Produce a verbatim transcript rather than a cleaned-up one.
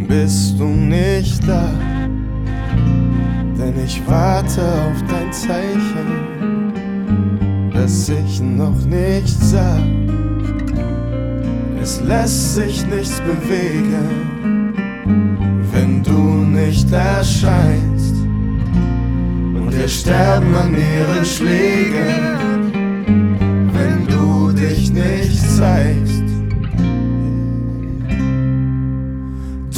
bist du nicht da, denn ich warte auf dein Zeichen, das ich noch nicht sah. Es lässt sich nichts bewegen, wenn du nicht erscheinst, und wir sterben an ihren Schlägen.